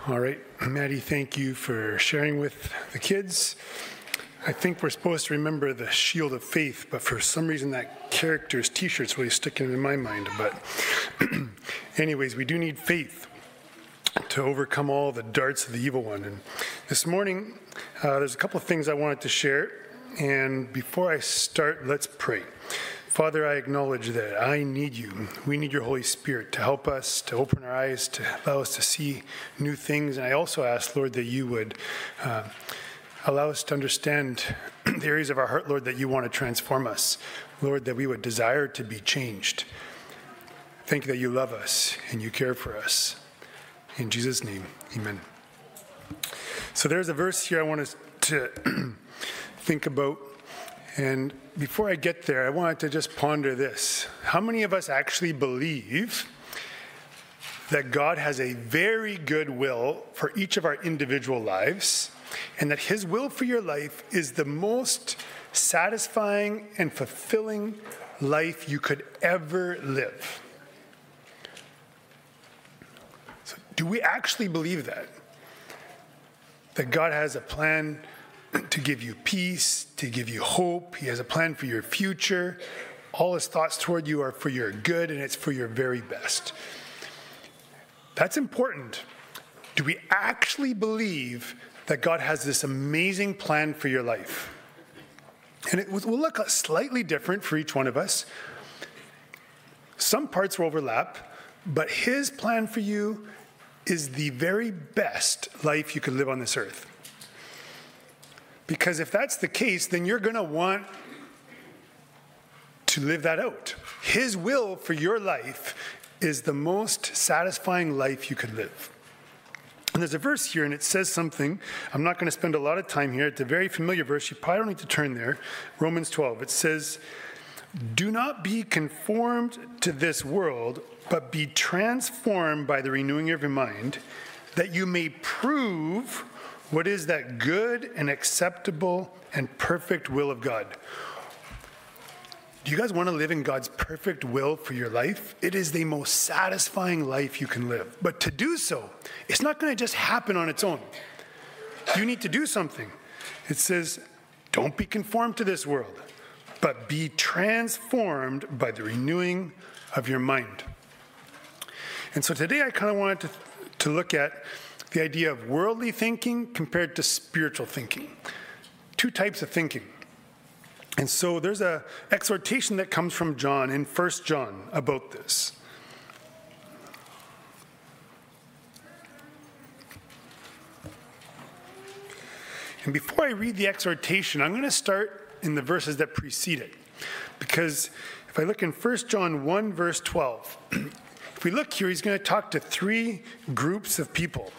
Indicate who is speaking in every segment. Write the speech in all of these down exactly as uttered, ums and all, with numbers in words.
Speaker 1: All right, Maddie, thank you for sharing with the kids. I think we're supposed to remember the shield of faith, but for some reason that character's t-shirt's really sticking in my mind. But anyways, we do need faith to overcome all the darts of the evil one. And this morning, uh, there's a couple of things I wanted to share. And before I start, let's pray. Father, I acknowledge that I need you. We need your Holy Spirit to help us, to open our eyes, to allow us to see new things. And I also ask, Lord, that you would uh, allow us to understand the areas of our heart, Lord, that you want to transform us. Lord, that we would desire to be changed. Thank you that you love us and you care for us. In Jesus' name, amen. So there's a verse here I want us to think about. And before I get there, I wanted to just ponder this. How many of us actually believe that God has a very good will for each of our individual lives, and that his will for your life is the most satisfying and fulfilling life you could ever live? So do we actually believe that? That God has a plan to give you peace, to give you hope. He has a plan for your future. All his thoughts toward you are for your good, and it's for your very best. That's important. Do we actually believe that God has this amazing plan for your life? And it will look slightly different for each one of us. Some parts will overlap, but his plan for you is the very best life you could live on this earth. Because if that's the case, then you're going to want to live that out. His will for your life is the most satisfying life you could live. And there's a verse here, and it says something. I'm not going to spend a lot of time here. It's a very familiar verse. You probably don't need to turn there. Romans twelve. It says, "Do not be conformed to this world, but be transformed by the renewing of your mind, that you may prove what is that good and acceptable and perfect will of God." Do you guys want to live in God's perfect will for your life? It is the most satisfying life you can live. But to do so, it's not going to just happen on its own. You need to do something. It says, don't be conformed to this world, but be transformed by the renewing of your mind. And so today I kind of wanted to, to look at the idea of worldly thinking compared to spiritual thinking. Two types of thinking. And so there's an exhortation that comes from John in First John about this. And before I read the exhortation, I'm going to start in the verses that precede it. Because if I look in First John one, verse twelve, if we look here, he's going to talk to three groups of people.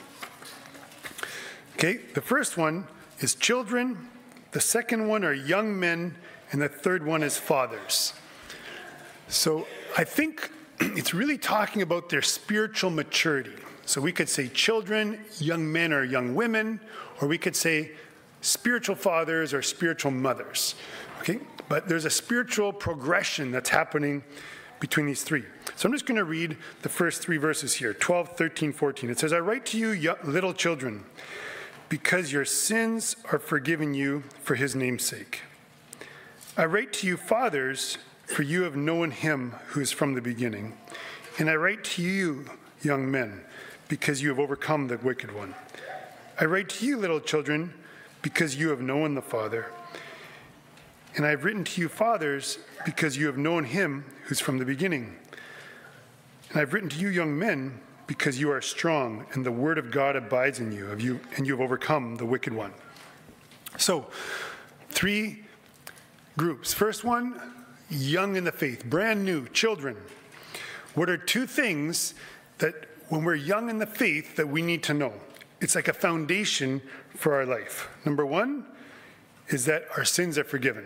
Speaker 1: Okay, the first one is children, the second one are young men, and the third one is fathers. So I think it's really talking about their spiritual maturity. So we could say children, young men or young women, or we could say spiritual fathers or spiritual mothers. Okay, but there's a spiritual progression that's happening between these three. So I'm just going to read the first three verses here, twelve, thirteen, fourteen. It says, "I write to you, little children, because your sins are forgiven you for his name's sake. I write to you, fathers, for you have known him who is from the beginning. And I write to you, young men, because you have overcome the wicked one. I write to you, little children, because you have known the Father. And I have written to you, fathers, because you have known him who's from the beginning. And I've written to you, young men, because you are strong, and the word of God abides in you, of you, and you have overcome the wicked one." So, three groups. First one, young in the faith, brand new, children. What are two things that, when we're young in the faith, that we need to know? It's like a foundation for our life. Number one is that our sins are forgiven.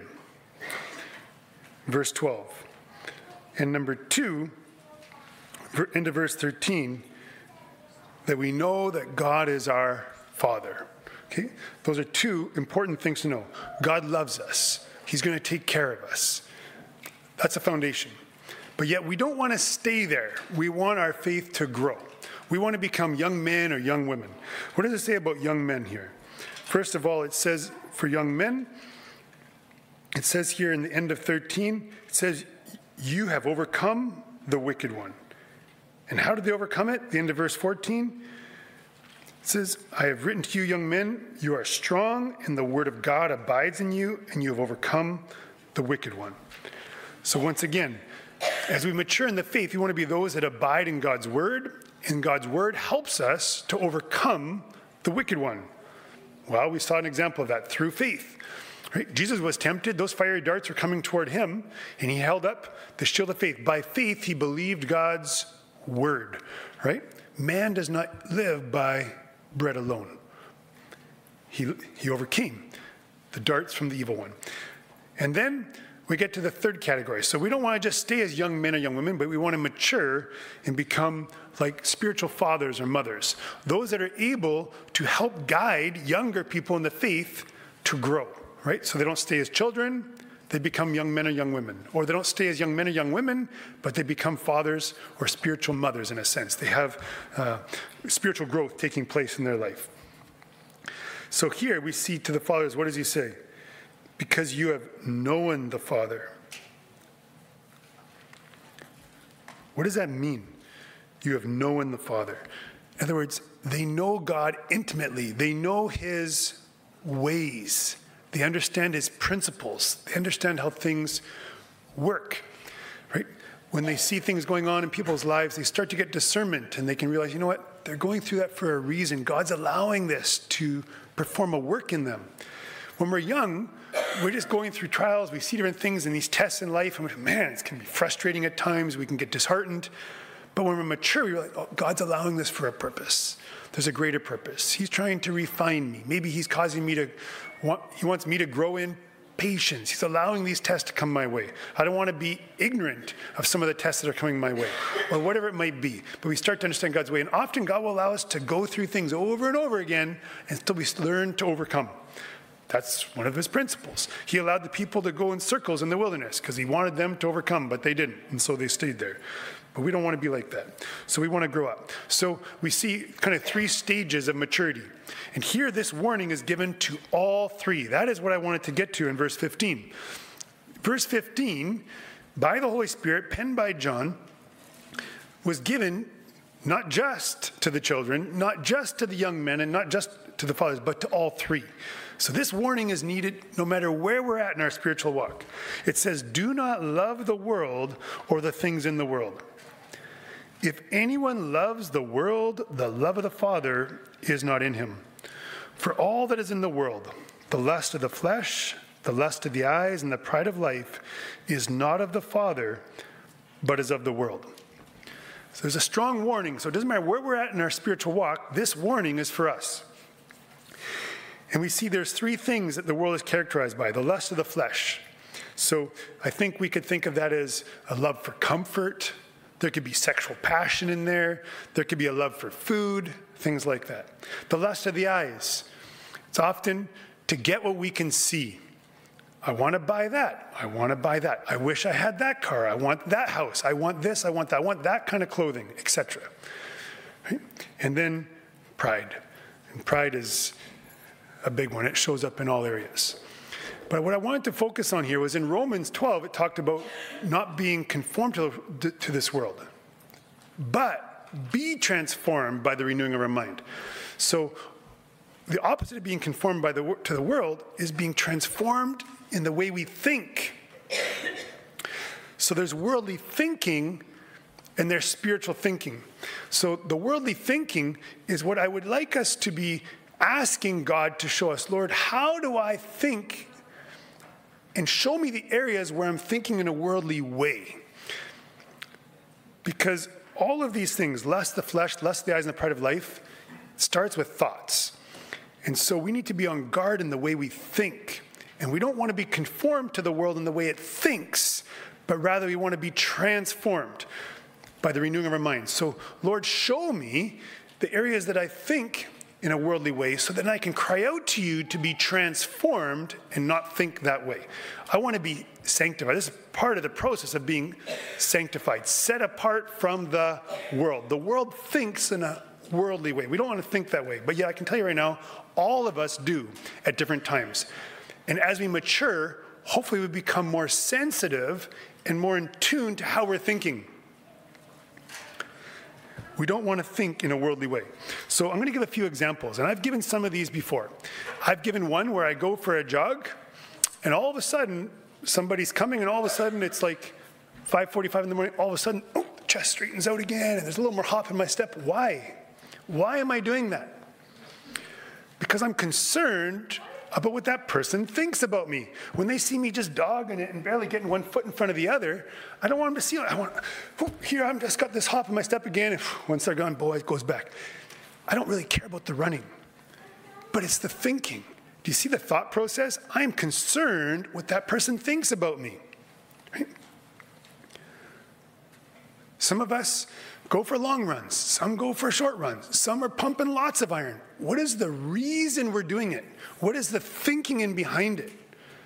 Speaker 1: Verse twelve. And number two, into verse thirteen, that we know that God is our Father. Okay? Those are two important things to know. God loves us. He's going to take care of us. That's a foundation. But yet we don't want to stay there. We want our faith to grow. we want to become young men or young women. What does it say about young men here? First of all, it says for young men, it says here in the end of thirteen, it says, you have overcome the wicked one. And how did they overcome it? The end of verse fourteen, it says, I have written to you, young men, you are strong, and the word of God abides in you, and you have overcome the wicked one. So once again, as we mature in the faith, we want to be those that abide in God's word, and God's word helps us to overcome the wicked one. Well, we saw an example of that through faith. Right? Jesus was tempted. Those fiery darts were coming toward him, and he held up the shield of faith. By faith, he believed God's word. Right? Man does not live by bread alone. He, he overcame the darts from the evil one. And then we get to the third category. So we don't want to just stay as young men or young women, but we want to mature and become like spiritual fathers or mothers. Those that are able to help guide younger people in the faith to grow. Right? So they don't stay as children, they become young men or young women. Or they don't stay as young men or young women, but they become fathers or spiritual mothers in a sense. They have uh, spiritual growth taking place in their life. So here we see to the fathers, what does he say? Because you have known the Father. What does that mean? You have known the Father. In other words, they know God intimately. They know his ways. They understand his principles. They understand how things work, right? When they see things going on in people's lives, they start to get discernment, and they can realize, you know what? They're going through that for a reason. God's allowing this to perform a work in them. When we're young, we're just going through trials. We see different things in these tests in life, and we're, man, it can be frustrating at times. We can get disheartened. But when we're mature, we're like, oh, God's allowing this for a purpose. There's a greater purpose. He's trying to refine me. Maybe he's causing me to, want, he wants me to grow in patience. He's allowing these tests to come my way. I don't want to be ignorant of some of the tests that are coming my way, or whatever it might be. But we start to understand God's way. And often God will allow us to go through things over and over again until we learn to overcome. That's one of his principles. He allowed the people to go in circles in the wilderness because he wanted them to overcome, but they didn't, and so they stayed there. But we don't want to be like that. So we want to grow up. So we see kind of three stages of maturity. And here this warning is given to all three. That is what I wanted to get to in verse fifteen. Verse fifteen, by the Holy Spirit, penned by John, was given not just to the children, not just to the young men, and not just to the fathers, but to all three. So this warning is needed no matter where we're at in our spiritual walk. It says, do not love the world or the things in the world. If anyone loves the world, the love of the Father is not in him. For all that is in the world, the lust of the flesh, the lust of the eyes, and the pride of life, is not of the Father, but is of the world. So there's a strong warning. So it doesn't matter where we're at in our spiritual walk, this warning is for us. And we see there's three things that the world is characterized by. The lust of the flesh. So I think we could think of that as a love for comfort. There could be sexual passion in there. There could be a love for food, things like that. The lust of the eyes. It's often to get what we can see. I want to buy that. I want to buy that. I wish I had that car. I want that house. I want this. I want that. I want that kind of clothing, et cetera. Right? And then pride. And pride is a big one. It shows up in all areas. But what I wanted to focus on here was in Romans twelve, it talked about not being conformed to, to this world, but be transformed by the renewing of our mind. So the opposite of being conformed by the, to the world is being transformed in the way we think. So there's worldly thinking and there's spiritual thinking. So the worldly thinking is what I would like us to be asking God to show us. Lord, how do I think? And show me the areas where I'm thinking in a worldly way. Because all of these things, lust the flesh, lust the eyes, and the pride of life, starts with thoughts. And so we need to be on guard in the way we think. And we don't want to be conformed to the world in the way it thinks, but rather we want to be transformed by the renewing of our minds. So, Lord, show me the areas that I think in a worldly way so that I can cry out to you to be transformed and not think that way. I want to be sanctified. This is part of the process of being sanctified, set apart from the world. The world thinks in a worldly way. We don't want to think that way. But yeah, I can tell you right now, all of us do at different times. And as we mature, hopefully we become more sensitive and more in tune to how we're thinking. We don't want to think in a worldly way. So I'm going to give a few examples, and I've given some of these before. I've given one where I go for a jog, and all of a sudden, somebody's coming, and all of a sudden, it's like five forty-five in the morning, all of a sudden, oh, the chest straightens out again, and there's a little more hop in my step. Why? Why am I doing that? Because I'm concerned about what that person thinks about me. When they see me just dogging it and barely getting one foot in front of the other, I don't want them to see it. I want, oh, here, I've just got this hop in my step again, and once they're gone, boy, it goes back. I don't really care about the running, but it's the thinking. Do you see the thought process? I'm concerned what that person thinks about me. Right? Some of us go for long runs. Some go for short runs. Some are pumping lots of iron. What is the reason we're doing it? What is the thinking in behind it?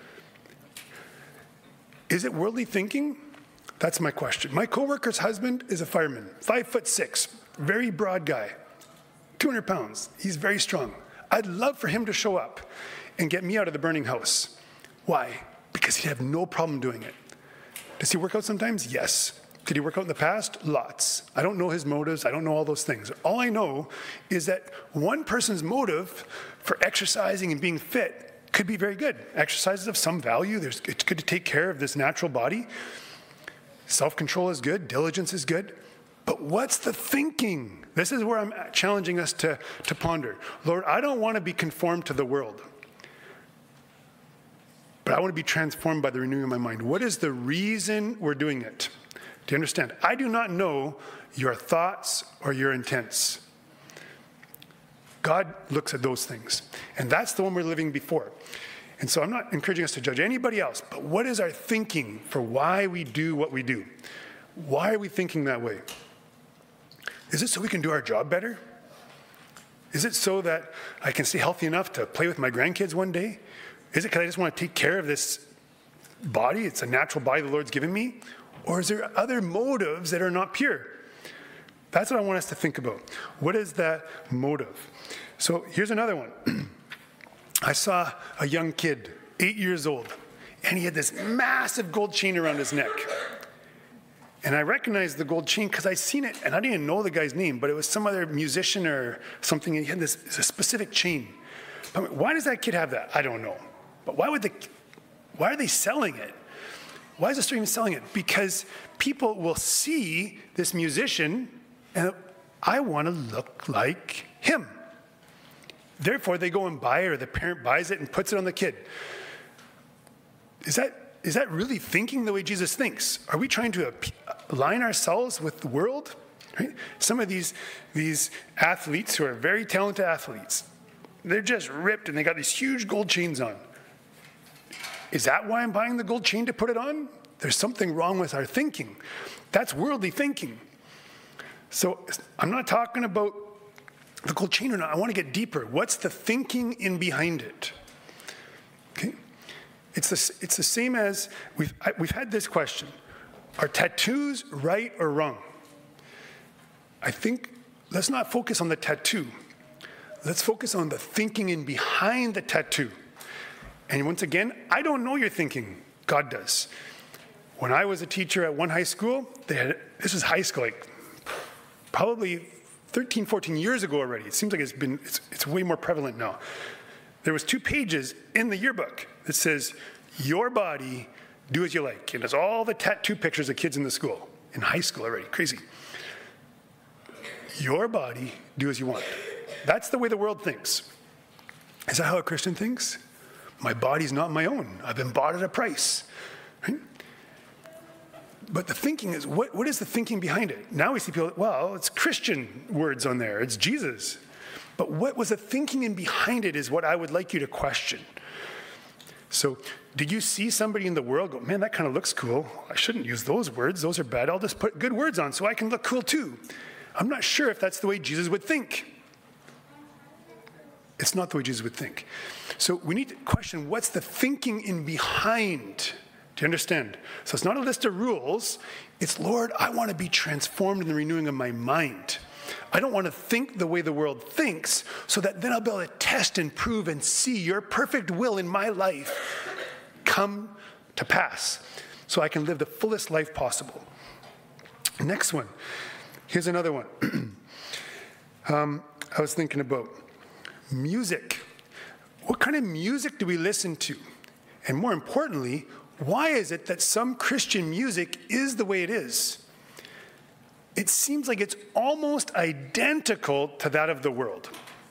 Speaker 1: Is it worldly thinking? That's my question. My coworker's husband is a fireman, five foot six, very broad guy, two hundred pounds. He's very strong. I'd love for him to show up and get me out of the burning house. Why? Because he'd have no problem doing it. Does he work out sometimes? Yes. Did he work out in the past? Lots. I don't know his motives. I don't know all those things. All I know is that one person's motive for exercising and being fit could be very good. Exercise is of some value. There's, it's good to take care of this natural body. Self-control is good. Diligence is good. But what's the thinking? This is where I'm challenging us to, to ponder. Lord, I don't want to be conformed to the world, but I want to be transformed by the renewing of my mind. What is the reason we're doing it? Do you understand? I do not know your thoughts or your intents. God looks at those things. And that's the one we're living before. And so I'm not encouraging us to judge anybody else, but what is our thinking for why we do what we do? Why are we thinking that way? Is it so we can do our job better? Is it so that I can stay healthy enough to play with my grandkids one day? Is it because I just want to take care of this body? It's a natural body the Lord's given me. Or is there other motives that are not pure? That's what I want us to think about. What is that motive? So here's another one. I saw a young kid, eight years old, and he had this massive gold chain around his neck. And I recognized the gold chain because I seen it, and I didn't even know the guy's name, but it was some other musician or something, and he had this, this specific chain. But why does that kid have that? I don't know. But why would the, why are they selling it? Why is the store even selling it? Because people will see this musician and I want to look like him. Therefore, they go and buy it, or the parent buys it and puts it on the kid. Is that, is that really thinking the way Jesus thinks? Are we trying to align ourselves with the world? Right? Some of these, these athletes who are very talented athletes, they're just ripped and they got these huge gold chains on. Is that why I'm buying the gold chain to put it on? There's something wrong with our thinking. That's worldly thinking. So I'm not talking about the gold chain or not. I want to get deeper. What's the thinking in behind it? Okay, it's the, it's the same as we've I, we've had this question: are tattoos right or wrong? I think let's not focus on the tattoo. Let's focus on the thinking in behind the tattoo. And once again, I don't know your thinking. God does. When I was a teacher at one high school, they had, this was high school, like probably thirteen, fourteen years ago already. It seems like it's been, it's, it's way more prevalent now. There was two pages in the yearbook that says, your body, do as you like. And it's all the tattoo pictures of kids in the school, in high school already, crazy. Your body, do as you want. That's the way the world thinks. Is that how a Christian thinks? My body's not my own. I've been bought at a price. Right? But the thinking is, what, what is the thinking behind it? Now we see people, well, it's Christian words on there. It's Jesus. But what was the thinking in behind it is what I would like you to question. So did you see somebody in the world go, man, that kind of looks cool. I shouldn't use those words. Those are bad. I'll just put good words on so I can look cool too. I'm not sure if that's the way Jesus would think. It's not the way Jesus would think. So we need to question what's the thinking in behind. Do you understand? So it's not a list of rules. It's, Lord, I want to be transformed in the renewing of my mind. I don't want to think the way the world thinks so that then I'll be able to test and prove and see your perfect will in my life come to pass so I can live the fullest life possible. Next one. Here's another one. um, I was thinking about music. What kind of music do we listen to? And more importantly, why is it that some Christian music is the way it is? It seems like it's almost identical to that of the world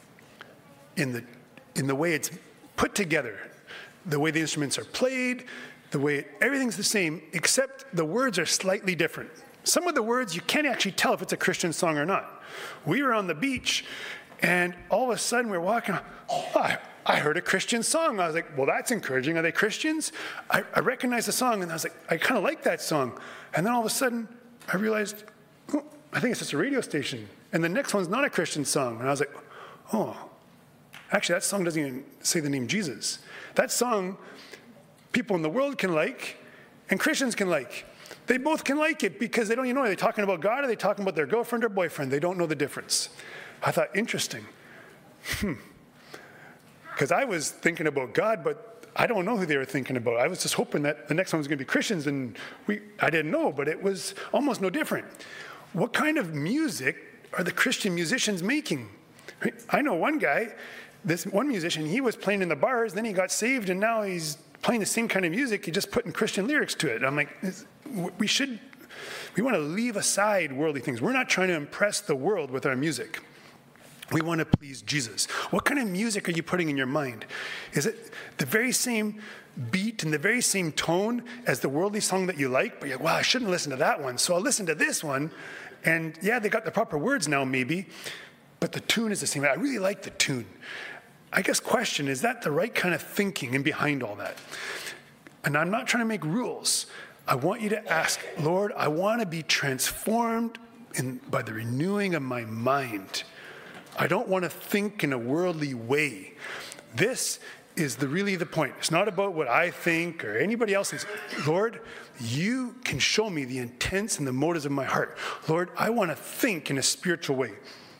Speaker 1: in the, in the way it's put together, the way the instruments are played, the way it, everything's the same, except the words are slightly different. Some of the words, you can't actually tell if it's a Christian song or not. We were on the beach, and all of a sudden we're walking, oh, I, I heard a Christian song. I was like, well, that's encouraging. Are they Christians? I, I recognized the song, and I was like, I kind of like that song. And then all of a sudden, I realized, oh, I think it's just a radio station. And the next one's not a Christian song. And I was like, oh, actually, that song doesn't even say the name Jesus. That song, people in the world can like, and Christians can like. They both can like it because they don't even know. Are they talking about God? Or are they talking about their girlfriend or boyfriend? They don't know the difference. I thought, interesting. Hmm. Because I was thinking about God, but I don't know who they were thinking about. I was just hoping that the next one was going to be Christians, and we, I didn't know, but it was almost no different. What kind of music are the Christian musicians making? I know one guy, this one musician, he was playing in the bars, then he got saved, and now he's playing the same kind of music, he just putting Christian lyrics to it. I'm like, we should, we want to leave aside worldly things. We're not trying to impress the world with our music. We want to please Jesus. What kind of music are you putting in your mind? Is it the very same beat and the very same tone as the worldly song that you like, but you're like, wow, I shouldn't listen to that one, so I'll listen to this one. And yeah, they got the proper words now maybe, but the tune is the same. I really like the tune. I guess question, is that the right kind of thinking in behind all that? And I'm not trying to make rules. I want you to ask, Lord, I want to be transformed in, by the renewing of my mind. I don't want to think in a worldly way. This is the, really the point. It's not about what I think or anybody else thinks. Lord, you can show me the intents and the motives of my heart. Lord, I want to think in a spiritual way.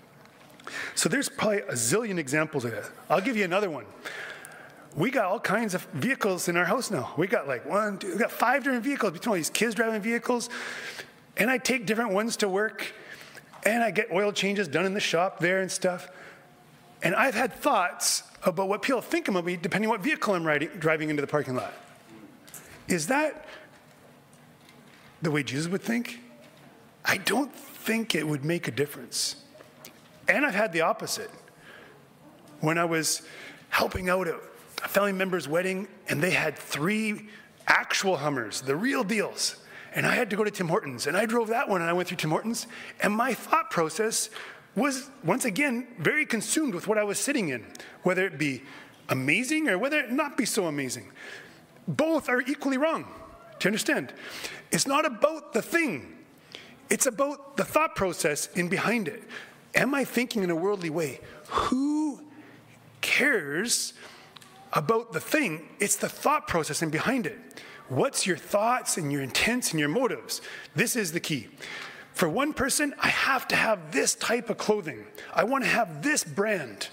Speaker 1: So there's probably a zillion examples of that. I'll give you another one. We got all kinds of vehicles in our house now. We got like one, two, we got five different vehicles between all these kids driving vehicles. And I take different ones to work. And I get oil changes done in the shop there and stuff. And I've had thoughts about what people think about me depending on what vehicle I'm riding, driving into the parking lot. Is that the way Jesus would think? I don't think it would make a difference. And I've had the opposite. When I was helping out at a family member's wedding, and they had three actual Hummers, the real deals. And I had to go to Tim Hortons, and I drove that one, and I went through Tim Hortons, and my thought process was, once again, very consumed with what I was sitting in, whether it be amazing or whether it not be so amazing. Both are equally wrong. Do you understand? It's not about the thing. It's about the thought process in behind it. Am I thinking in a worldly way? Who cares about the thing? It's the thought process in behind it. What's your thoughts and your intents and your motives? This is the key. For one person, I have to have this type of clothing. I want to have this brand.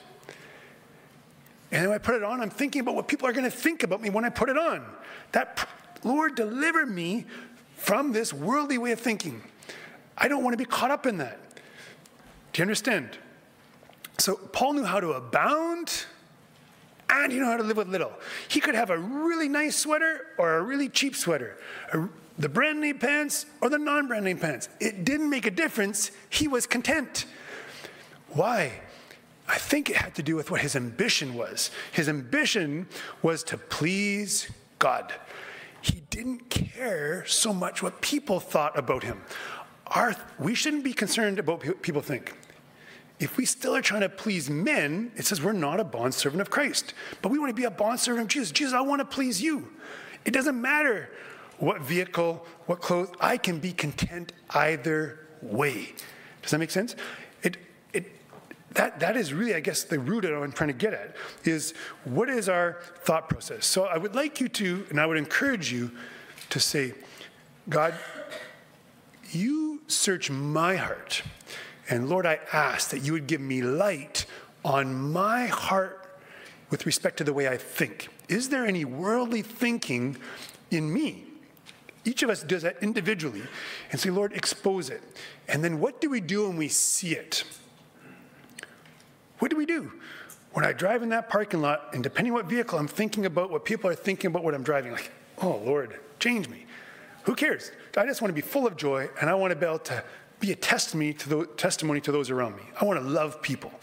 Speaker 1: And when I put it on, I'm thinking about what people are going to think about me when I put it on. That, Lord, deliver me from this worldly way of thinking. I don't want to be caught up in that. Do you understand? So Paul knew how to abound, and he knew how to live with little. He could have a really nice sweater or a really cheap sweater, a, the brand name pants or the non-brand name pants. It didn't make a difference. He was content. Why? I think it had to do with what his ambition was. His ambition was to please God. He didn't care so much what people thought about him. Our, we shouldn't be concerned about what people think. If we still are trying to please men, it says we're not a bondservant of Christ. But we want to be a bondservant of Jesus. Jesus, I want to please you. It doesn't matter what vehicle, what clothes. I can be content either way. Does that make sense? It, it, that, that is really, I guess, the root of what I'm trying to get at, is what is our thought process? So I would like you to, and I would encourage you to say, God, you search my heart. And Lord, I ask that you would give me light on my heart with respect to the way I think. Is there any worldly thinking in me? Each of us does that individually. And say, Lord, expose it. And then what do we do when we see it? What do we do? When I drive in that parking lot, and depending what vehicle, I'm thinking about what people are thinking about what I'm driving. Like, oh, Lord, change me. Who cares? I just want to be full of joy, and I want to be able to be a testimony to, the, testimony to those around me. I want to love people.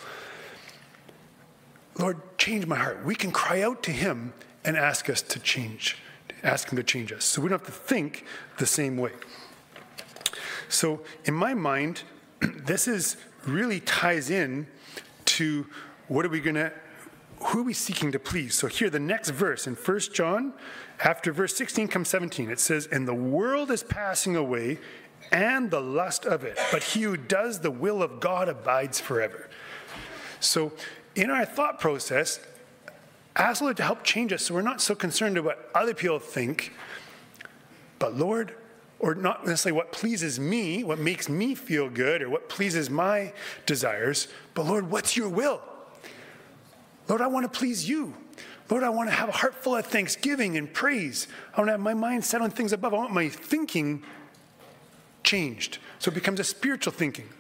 Speaker 1: Lord, change my heart. We can cry out to him and ask us to change, ask him to change us. So we don't have to think the same way. So in my mind, this is really ties in to what are we going to, who are we seeking to please? So here, the next verse in First John, after verse sixteen comes seventeen. It says, and the world is passing away and the lust of it, but he who does the will of God abides forever. So in our thought process, ask the Lord to help change us so we're not so concerned about what other people think, but Lord, or not necessarily what pleases me, what makes me feel good, or what pleases my desires, but Lord, what's your will? Lord, I want to please you. Lord, I want to have a heart full of thanksgiving and praise. I want to have my mind set on things above. I want my thinking changed, so it becomes a spiritual thinking.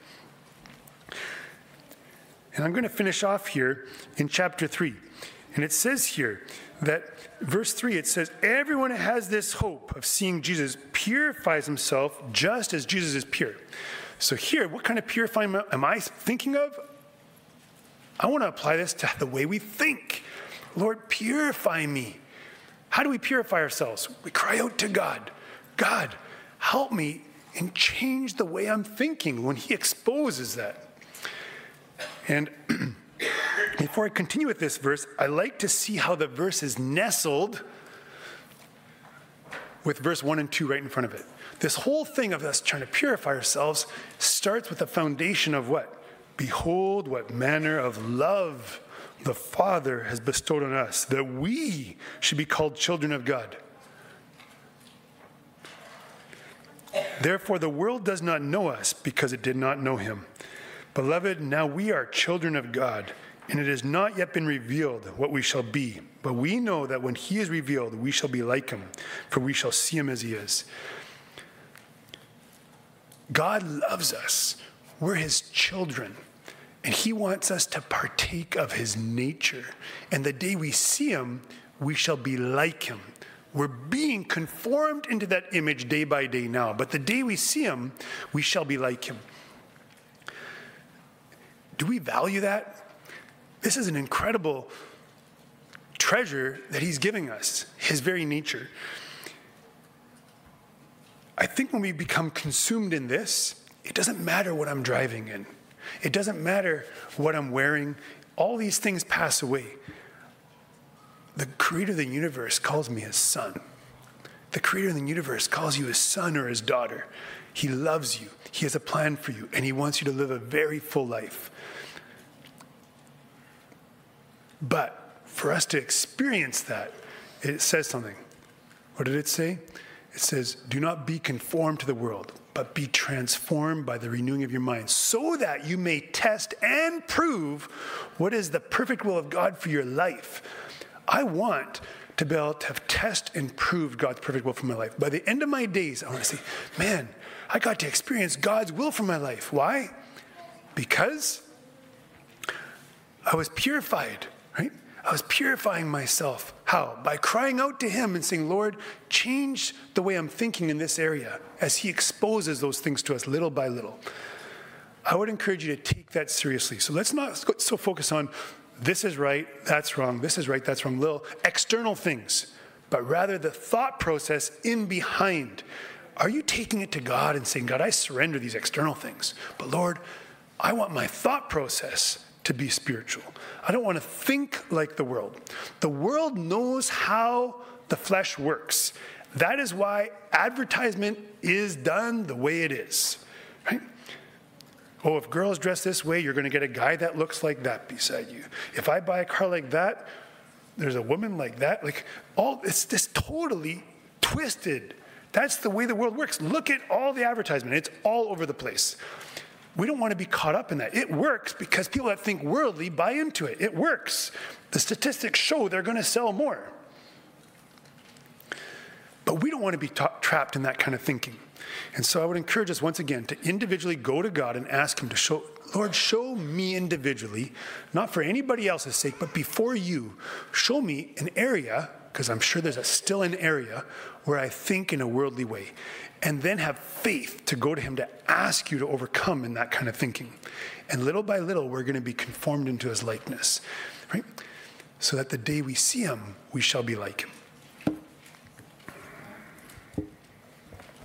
Speaker 1: And I'm going to finish off here in chapter three. And it says here that, verse three, it says, everyone who has this hope of seeing Jesus purifies himself just as Jesus is pure. So here, what kind of purifying am I thinking of? I want to apply this to the way we think. Lord, purify me. How do we purify ourselves? We cry out to God. God, help me and change the way I'm thinking when he exposes that. And before I continue with this verse, I like to see how the verse is nestled with verse one and two right in front of it. This whole thing of us trying to purify ourselves starts with the foundation of what? Behold, what manner of love the Father has bestowed on us, that we should be called children of God. Therefore, the world does not know us because it did not know him. Beloved, now we are children of God, and it has not yet been revealed what we shall be. But we know that when he is revealed, we shall be like him, for we shall see him as he is. God loves us. We're his children, and he wants us to partake of his nature. And the day we see him, we shall be like him. We're being conformed into that image day by day now, but the day we see him, we shall be like him. Do we value that? This is an incredible treasure that he's giving us, his very nature. I think when we become consumed in this, it doesn't matter what I'm driving in. It doesn't matter what I'm wearing. All these things pass away. The creator of the universe calls me his son. The creator of the universe calls you his son or his daughter. He loves you. He has a plan for you, and he wants you to live a very full life. But for us to experience that, it says something. What did it say? It says, do not be conformed to the world, but be transformed by the renewing of your mind, so that you may test and prove what is the perfect will of God for your life. I want to be able to have test and prove God's perfect will for my life. By the end of my days, I want to say, man, I got to experience God's will for my life. Why? Because I was purified, right? I was purifying myself. How? By crying out to him and saying, Lord, change the way I'm thinking in this area as he exposes those things to us little by little. I would encourage you to take that seriously. So let's not so focus on this is right, that's wrong, this is right, that's wrong, little external things, but rather the thought process in behind. Are you taking it to God and saying, God, I surrender these external things, but Lord, I want my thought process to be spiritual. I don't want to think like the world. The world knows how the flesh works. That is why advertisement is done the way it is, right? Oh, if girls dress this way, you're going to get a guy that looks like that beside you. If I buy a car like that, there's a woman like that. Like, all it's this totally twisted. That's the way the world works. Look at all the advertisement. It's all over the place. We don't want to be caught up in that. It works because people that think worldly buy into it. It works. The statistics show they're going to sell more. But we don't want to be ta- trapped in that kind of thinking. And so I would encourage us once again to individually go to God and ask him to show, Lord, show me individually, not for anybody else's sake, but before you, show me an area, because I'm sure there's a, still an area where I think in a worldly way, and then have faith to go to him to ask you to overcome in that kind of thinking. And little by little, we're going to be conformed into his likeness, right? So that the day we see him, we shall be like him.